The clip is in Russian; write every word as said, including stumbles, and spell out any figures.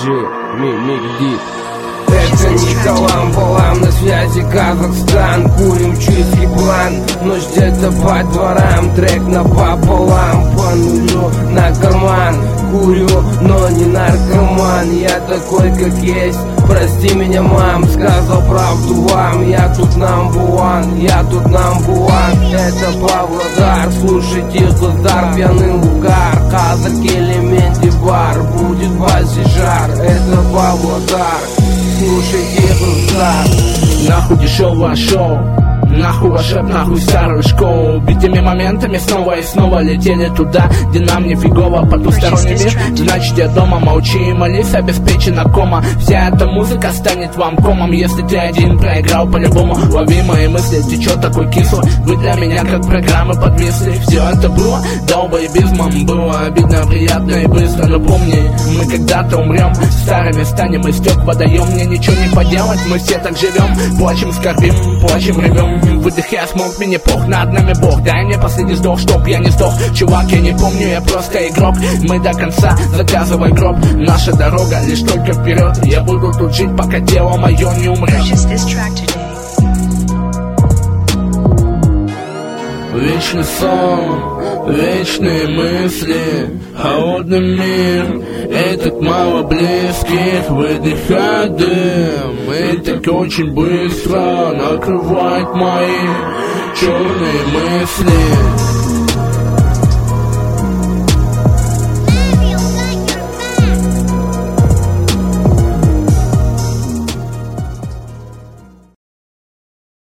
диджей Мик-Ди. Это Николам Балам, на связи Казахстан. Курим чистый план, ночь где-то по дворам. Трек напополам, по нулю на карман. Курю, но не наркоман. Я такой, как есть, прости меня, мам. Сказал правду вам, я тут number one, я тут number one. Это Павлодар, слушайте Госдар, пьяный угар. Казак, элементы бар, будет бас и жар. Это Павлодар, слушайте Госдар. Нахуй дешевое шоу, нахуй ваш рэп, нахуй старую школу. Битыми моментами снова и снова летели туда, где нам не фигово. Потусторонний мир, значит я дома. Молчи и молись, обеспечена кома. Вся эта музыка станет вам комом, если ты один проиграл по-любому. Лови мои мысли, течет такой кислый. Вы для меня как программы подвисли. Все это было долбоебизмом, было обидно, приятно и быстро. Но помни, мы когда-то умрем, старыми станем, истек водоем. Мне ничего не поделать, мы все так живем. Плачем, скорбим, плачем, ревем. Выдох, я смог, мне пох, над нами Бог. Дай мне последний вздох, чтоб я не сдох. Чувак, я не помню, я просто игрок. Мы до конца, заказывай гроб. Наша дорога лишь только вперед. Я буду тут жить, пока тело мое не умрет. Вечный сон, вечные мысли, холодный мир, этот мало близких, выдыхает дым, и так очень быстро накрывает мои черные мысли.